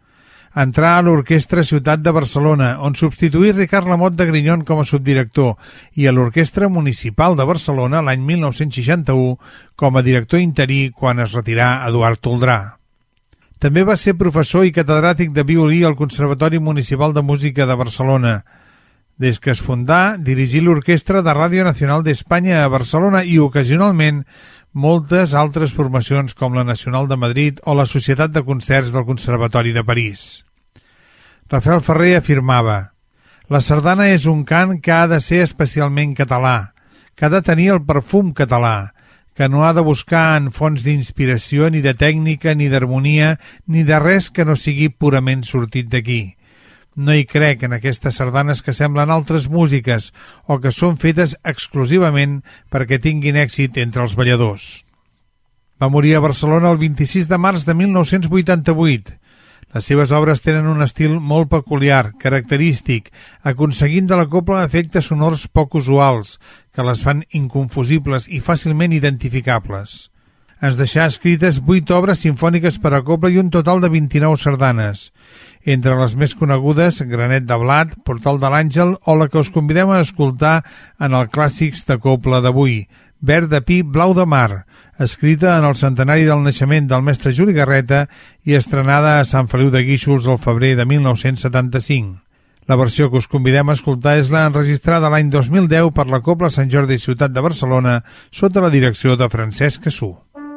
Entrà a l'Orquestra Ciutat de Barcelona, on substituí Ricard Lamot de Grinyón com a subdirector, i a l'Orquestra Municipal de Barcelona l'any mil nou-cents seixanta-u com a director interí quan es retirà Eduard Oldrà. També va ser professor i catedràtic de violí al Conservatori Municipal de Música de Barcelona. Des que es fundà, dirigí l'Orquestra de Ràdio Nacional d'Espanya a Barcelona i, ocasionalment, moltes altres formacions com la Nacional de Madrid o la Societat de Concerts del Conservatori de París. Rafael Ferrer afirmava: «La sardana és un cant que ha de ser especialment català, que ha de tenir el perfum català, que no ha de buscar en fonts d'inspiració ni de tècnica ni d'harmonia ni de res que no sigui purament sortit d'aquí. No hi crec en aquestes sardanes que semblen altres músiques o que són fetes exclusivament perquè tinguin èxit entre els balladors». Va morir a Barcelona el vint-i-sis de març de mil nou-cents vuitanta-vuit. Les seves obres tenen un estil molt peculiar, característic, aconseguint de la copla efectes sonors poc usuals, que les fan inconfusibles i fàcilment identificables. Ens deixà escrites vuit obres simfòniques per a copla i un total de vint-i-nou sardanes. Entre les més conegudes, Granet de blat, Portal de l'Àngel o la que us convidem a escoltar en el Clàssics de copla d'avui, Verd de pi, blau de mar, escrita en el centenari del naixement del mestre Juli Garreta i estrenada a Sant Feliu de Guíxols el febrer de mil nou-cents setanta-cinc. La versió que us convidem a escoltar és la enregistrada l'any dos mil deu per la Copla Sant Jordi Ciutat de Barcelona sota la direcció de Francesc Cassú.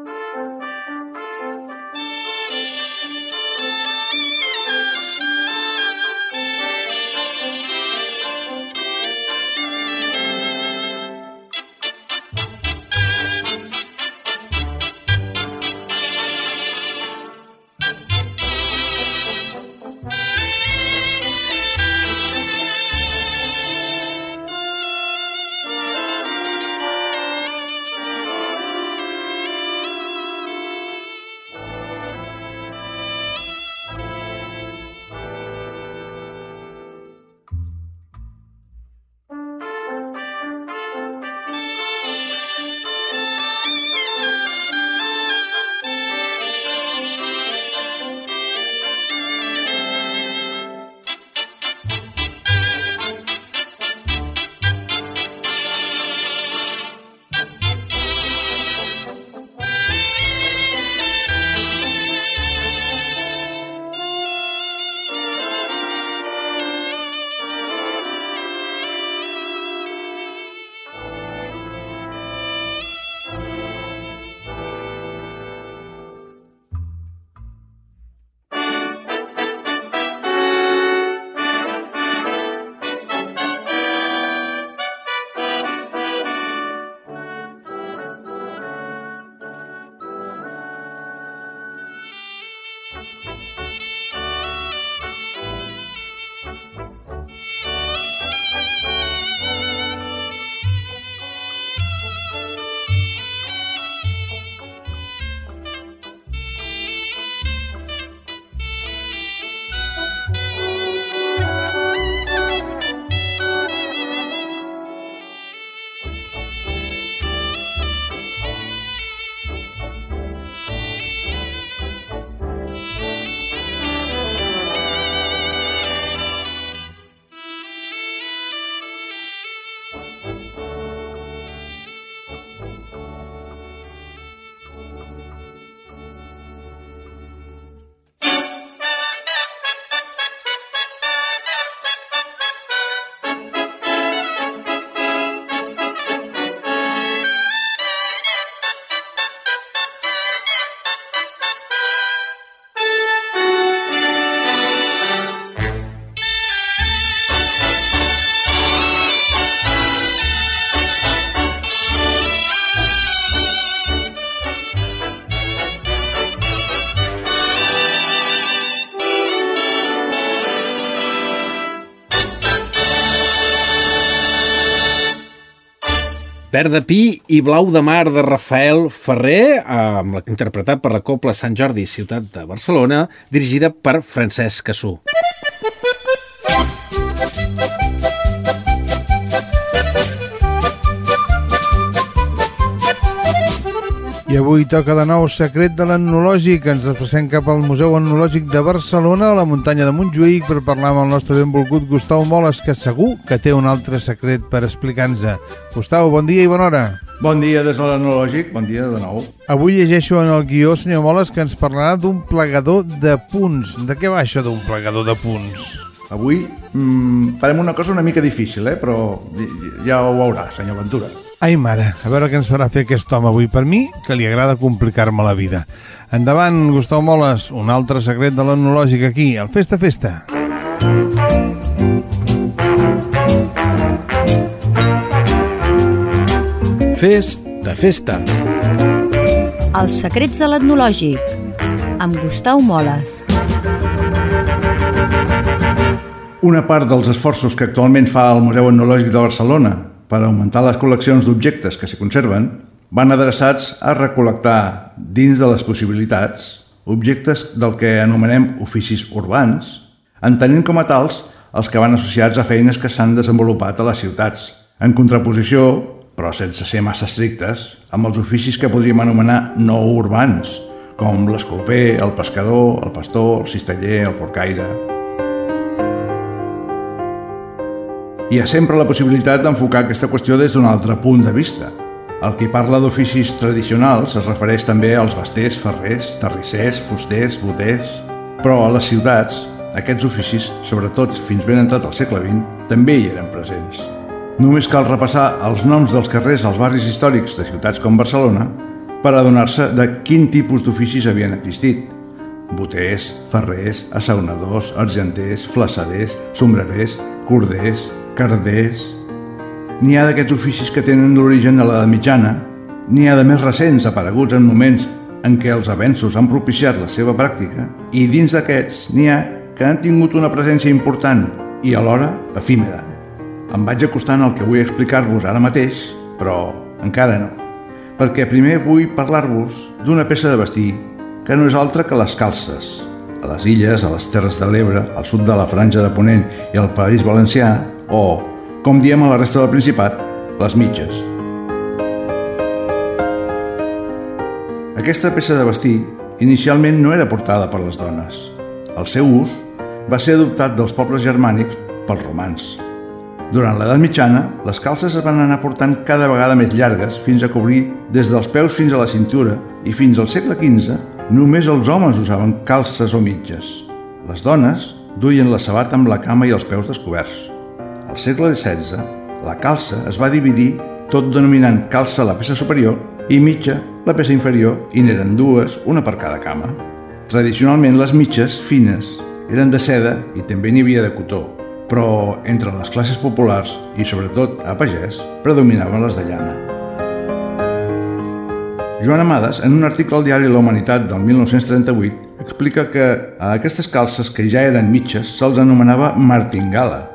Verd de pi i blau de mar de Rafael Ferrer, amb la, interpretat per la Copla Sant Jordi Ciutat de Barcelona, dirigida per Francesc Cassú. I avui toca de nou Secret de l'Etnològic. Ens desplacem cap al Museu Etnològic de Barcelona, a la muntanya de Montjuïc, per parlar amb el nostre benvolgut Gustau Moles, que segur que té un altre secret per explicar-nos. Gustau, bon dia i bona hora. Bon dia des de l'Etnològic, bon dia de nou. Avui llegeixo en el guió, senyor Moles, que ens parlarà d'un plegador de punts. De què va això d'un plegador de punts? Avui mmm, farem una cosa una mica difícil, eh? Però ja ho veurà, senyor Ventura. Ai, mare, a veure què ens farà fer aquest home avui per mi, que li agrada complicar-me la vida. Endavant, Gustau Moles, un altre secret de l'Etnològic aquí, al Festa Festa. Fes de Festa. Els secrets de l'Etnològic, amb Gustau Moles. Una part dels esforços que actualment fa el Museu Etnològic de Barcelona per augmentar les col·leccions d'objectes que s'hi conserven van adreçats a recol·lectar, dins de les possibilitats, objectes del que anomenem oficis urbans, entenent com a tals els que van associats a feines que s'han desenvolupat a les ciutats, en contraposició, però sense ser massa estrictes, amb els oficis que podríem anomenar no urbans, com l'escoper, el pescador, el pastor, el cisteller, el forcaire. Hi ha sempre la possibilitat d'enfocar aquesta qüestió des d'un altre punt de vista. El qui parla d'oficis tradicionals es refereix també als basters, ferrers, terrissers, fusters, boters... Però a les ciutats, aquests oficis, sobretot fins ben entrat al segle vint, també hi eren presents. Només cal repassar els noms dels carrers als barris històrics de ciutats com Barcelona per adonar-se de quin tipus d'oficis havien existit. Boters, ferrers, assaonadors, argenters, flassaders, sombrerers, corders, carders... N'hi ha d'aquests oficis que tenen l'origen a l'edat mitjana, n'hi ha de més recents apareguts en moments en què els avenços han propiciat la seva pràctica, i dins d'aquests n'hi ha que han tingut una presència important i alhora efímera. Em vaig acostant al que vull explicar-vos ara mateix, però encara no, perquè primer vull parlar-vos d'una peça de vestir que no és altra que les calces. A les illes, a les Terres de l'Ebre, al sud de la Franja de Ponent i al País Valencià, o, com diem a la resta del Principat, les mitges. Aquesta peça de vestir inicialment no era portada per les dones. El seu ús va ser adoptat dels pobles germànics pels romans. Durant l'edat mitjana, les calces es van anar portant cada vegada més llargues fins a cobrir des dels peus fins a la cintura i fins al segle quinze només els homes usaven calces o mitges. Les dones duien la sabata amb la cama i els peus descoberts. Al segle setze, la calça es va dividir tot denominant calça la peça superior i mitja la peça inferior, i n'eren dues, una per cada cama. Tradicionalment les mitges fines eren de seda i també n'hi havia de cotó, però entre les classes populars i sobretot a pagès predominaven les de llana. Joan Amades, en un article al diari La Humanitat del mil nou-cents trenta-vuit, explica que a aquestes calces que ja eren mitges se'ls anomenava martingala.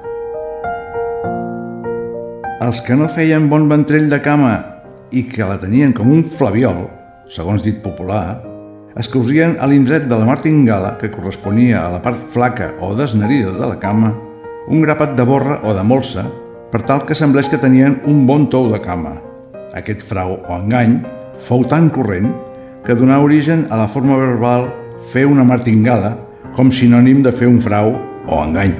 Els que no feien bon ventrell de cama i que la tenien com un flabiol, segons dit popular, es cosien a l'indret de la martingala, que corresponia a la part flaca o desnerida de la cama, un grapat de borra o de molsa, per tal que semblés que tenien un bon tou de cama. Aquest frau o engany fou tan corrent que donà origen a la forma verbal fer una martingala com sinònim de fer un frau o engany.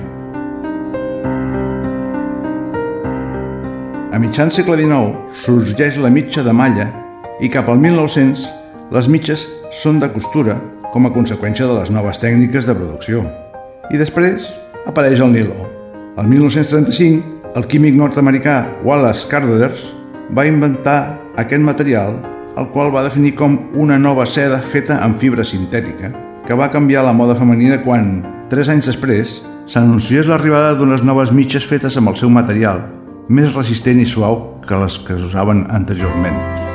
A mitjan segle dinou sorgeix la mitja de malla i cap al mil nou-cents les mitges són de costura com a conseqüència de les noves tècniques de producció. I després apareix el niló. El mil nou-cents trenta-cinc, el químic nord-americà Wallace Carothers va inventar aquest material, el qual va definir com una nova seda feta amb fibra sintètica, que va canviar la moda femenina quan, tres anys després, s'anunciés l'arribada d'unes noves mitges fetes amb el seu material, més resistent i suau que les que s'usaven anteriorment.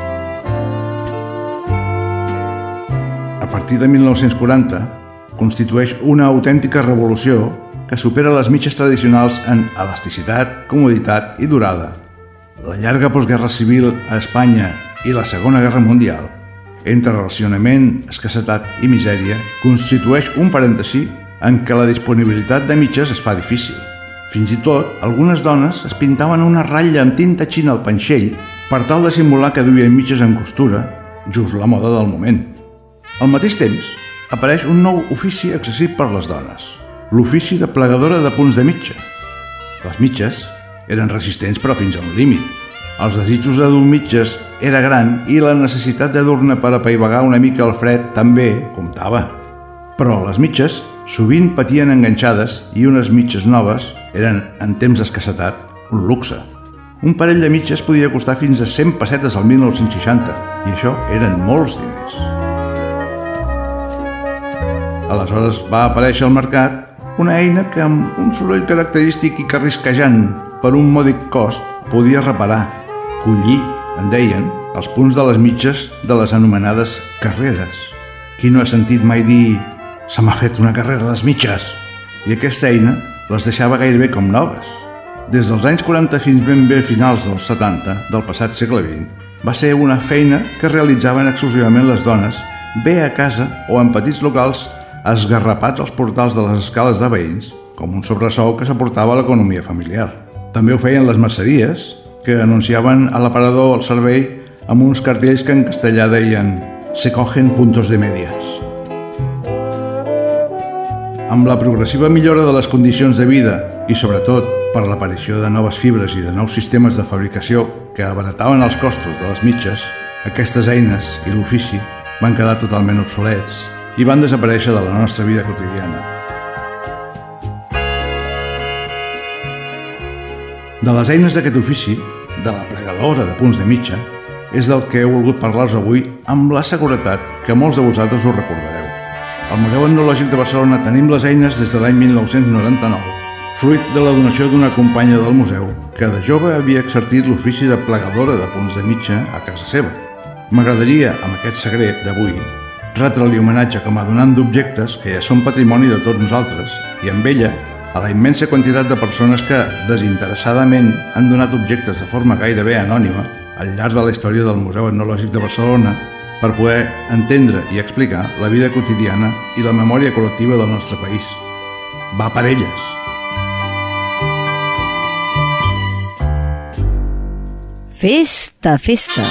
A partir de mil nou-cents quaranta, constitueix una autèntica revolució que supera les mitges tradicionals en elasticitat, comoditat i durada. La llarga postguerra civil a Espanya i la Segona Guerra Mundial, entre racionament, escassetat i misèria, constitueix un parèntesi en què la disponibilitat de mitges es fa difícil. Fins i tot, algunes dones es pintaven una ratlla amb tinta xina al panxell per tal de simular que duien mitges en costura, just la moda del moment. Al mateix temps, apareix un nou ofici accessible per les dones, l'ofici de plegadora de punts de mitja. Les mitges eren resistents però fins a un límit. Els desitjos de dur mitges era gran i la necessitat de dur-ne per apaivagar una mica el fred també comptava. Però les mitges sovint patien enganxades i unes mitges noves eren, en temps d'escassetat, un luxe. Un parell de mitges podia costar fins a cent pessetes al mil nou-cents seixanta, i això eren molts diners. Aleshores va aparèixer al mercat una eina que amb un soroll característic i carrisquejant per un mòdic cost podia reparar, collir, en deien, els punts de les mitges de les anomenades carreres. Qui no ha sentit mai dir «Se m'ha fet una carrera a les mitges!» I aquesta eina les deixava gairebé com noves. Des dels anys quaranta fins ben bé finals dels setanta del passat segle vint, va ser una feina que realitzaven exclusivament les dones bé a casa o en petits locals esgarrapats als portals de les escales de veïns, com un sobresou que s'aportava a l'economia familiar. També ho feien les merceries, que anunciaven a l'aparador el servei amb uns cartells que en castellà deien «Se cogen puntos de medias». Amb la progressiva millora de les condicions de vida i, sobretot, per l'aparició de noves fibres i de nous sistemes de fabricació que abarataven els costos de les mitges, aquestes eines i l'ofici van quedar totalment obsolets i van desaparèixer de la nostra vida quotidiana. De les eines d'aquest ofici, de la plegadora de punts de mitja, és del que he volgut parlar-vos avui amb la seguretat que molts de vosaltres us recordareu. Al Museu Etnològic de Barcelona tenim les eines des de l'any mil nou-cents noranta-nou, fruit de la donació d'una companya del museu que de jove havia exercit l'ofici de plegadora de punts de mitja a casa seva. M'agradaria, amb aquest secret d'avui, retre-li homenatge com a donant d'objectes que ja són patrimoni de tots nosaltres i amb ella a la immensa quantitat de persones que, desinteressadament, han donat objectes de forma gairebé anònima al llarg de la història del Museu Etnològic de Barcelona per poder entendre i explicar la vida quotidiana i la memòria col·lectiva del nostre país. Va per elles! Festa, festa!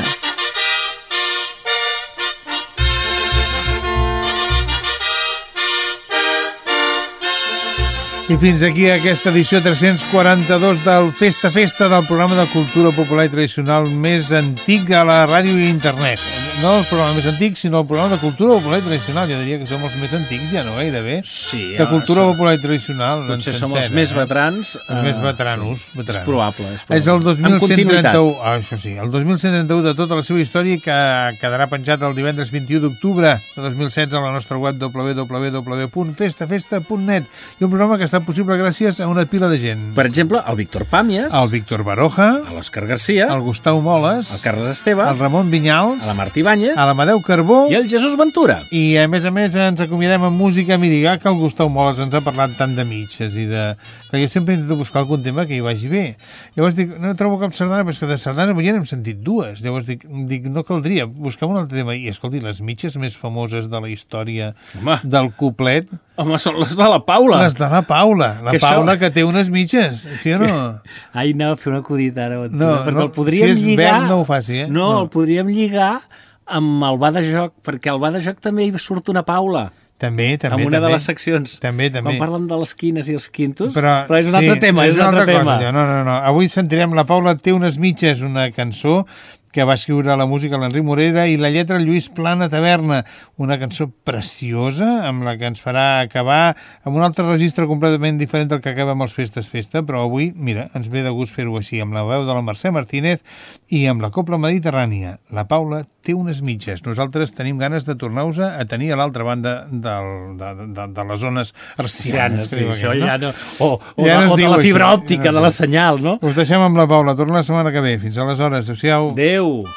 I fins aquí aquesta edició tres-cents quaranta-dos del Festa Festa del programa de cultura popular i tradicional més antic a la ràdio i internet. No el programa més antic, sinó el programa de cultura popular i tradicional. Jo diria que som els més antics ja, no gairebé? Sí. De cultura popular i tradicional. Potser som els més veterans. Els més veteranos. Sí. És probable. És, és el dos mil cent trenta-u. Ah, això sí, el dos mil cent trenta-u de tota la seva història que quedarà penjat el divendres vint-i-u d'octubre de dos mil setze a la nostra web w w w punt festa festa punt net i un programa que està possible gràcies a una pila de gent. Per exemple, el Víctor Pàmies, el Víctor Baroja, l'Òscar Garcia, el Gustau Moles, el Carles Esteve, el Ramon Vinyals, la Martí Banya, l'Amadeu Carbó i el Jesús Ventura. I a més a més ens acomiadem amb música Mirigà, que el Gustau Moles ens ha parlat tant de mitges i de... que jo sempre intento buscar algun tema que hi vagi bé. Llavors dic, no trobo cap sardana, però és que de sardanes avui ja n'hem sentit dues. Llavors dic, dic, no caldria, busquem un altre tema. I escolti, les mitges més famoses de la història Home. del cuplet... Home, són les de la Paula. Les de la Paula. La que Paula això... que té unes mitges, sí o no? Ai, no, fer un acudit ara. No, perquè no, el podríem si és lligar... verd no ho faci, eh? No, no, el podríem lligar amb el va de joc, perquè al va de joc també hi surt una Paula. També, també. En una també. de les seccions. També, també. Quan parlen de les quines i els quintos, però, però és un sí, altre tema, és, és un altre tema. Cosa, no, no, no. Avui sentirem La Paula té unes mitges, una cançó que va escriure la música l'Enric Morera i la lletra Lluís Plana Taverna, una cançó preciosa amb la que ens farà acabar amb un altre registre completament diferent del que acaba amb els Festes Festa, però avui, mira, ens ve de gust fer-ho així, amb la veu de la Mercè Martínez i amb la Copla Mediterrània. La Paula té unes mitges. Nosaltres tenim ganes de tornar-vos a tenir a l'altra banda del, de, de, de les zones arcianes. Sí, sí, això ja no... O, o, ja de, o de la fibra això. òptica, de la senyal, no? Us deixem amb la Paula. Torna la setmana que ve. Fins aleshores. Adéu-siau. Adéu.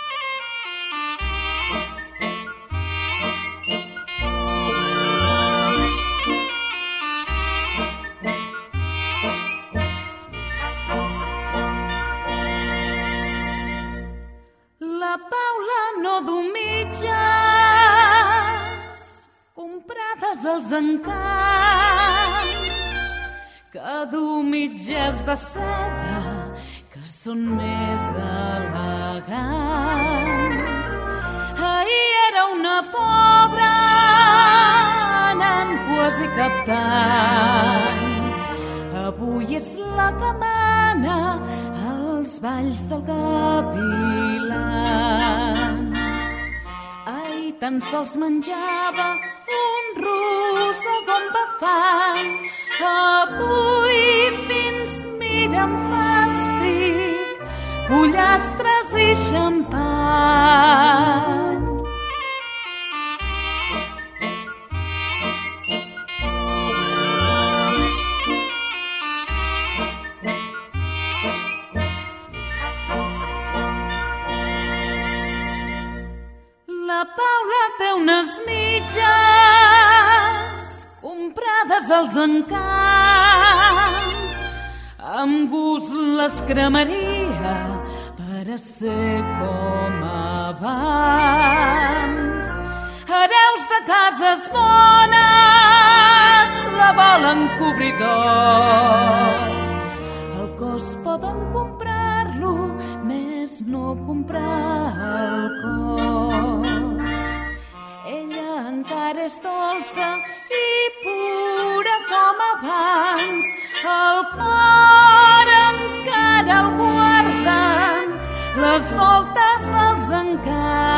La Paula no du mitges comprades als encants, que du mitges de seda que són més elegants. Ahir era una pobra anant quasi captant, avui és la que mana als balls del Gavilan. Ahir tan sols menjava un rossegó embafant, avui fins mira amb fàstic pollastres i xampany. La Paula té unes mitges comprades als encants, amb gust les cremaria per a ser com abans. Hereus cases bones la volen cobrir d'or. El cos poden comprar-lo, més no comprar el cor. Ella encara és dolça i pura com abans, el cor encara el guarden les voltes dels encants.